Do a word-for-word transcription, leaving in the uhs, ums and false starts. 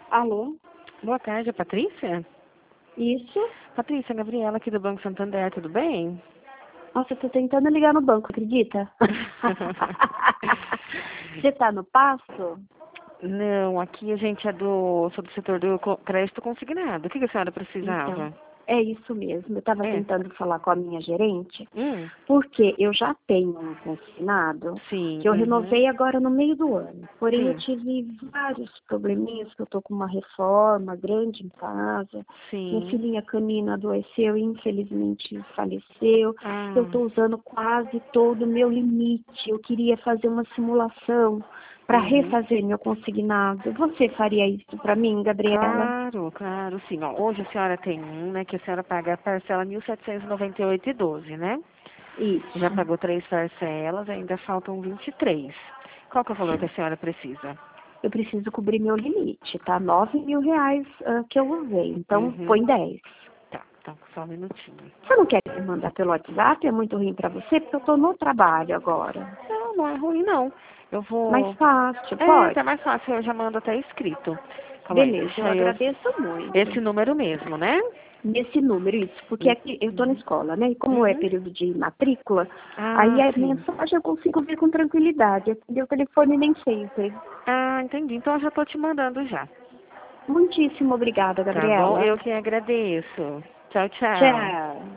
Alô? Boa tarde, é Patrícia? Isso? Patrícia, a Gabriela aqui do Banco Santander, tudo bem? Nossa, eu tô tentando ligar no banco, acredita? Você tá no passo? Não, aqui a gente é do, sou do setor do co- crédito consignado. O que, que a senhora Então, precisava? é isso mesmo. Eu tava É. tentando falar com a minha gerente, Hum, porque eu já tenho um consignado sim, que eu uhum, renovei agora no meio do ano. Porém, eu sim, tive vários probleminhas, que eu tô com uma reforma grande em casa. Minha sim. filhinha canina adoeceu e infelizmente faleceu. Eu Ah, tô usando quase todo o meu limite. Eu queria fazer uma simulação para uhum. refazer meu consignado. Você faria isso para mim, Gabriela? Claro, claro, sim. Ó, hoje a senhora tem um, né, que a senhora paga a parcela mil setecentos e noventa e oito e doze, né? Já Isso. pagou três parcelas, ainda faltam vinte e três. Qual que é o valor que a senhora precisa? Eu preciso cobrir meu limite, tá? Nove mil reais ah, que eu usei, então Uhum. põe dez. Tá, então só um minutinho. Você não quer me mandar pelo WhatsApp? É muito ruim pra você, porque eu tô no trabalho agora. Não, não é ruim não. Eu Mais vou. fácil, É, pode? até mais fácil, eu já mando até escrito. Calma aí, Beleza, eu deixa eu. agradeço muito. Esse número mesmo, né? Nesse número, isso, porque aqui eu tô na Uhum. escola, né? E como é Uhum. período de matrícula, aí Ah, a sim. mensagem eu consigo ver com tranquilidade. Atender o telefone nem sempre. Ah, entendi. Então eu já tô te mandando já. Muitíssimo obrigada, Tá bom? Gabriela. Eu que agradeço. Tchau, tchau. Tchau.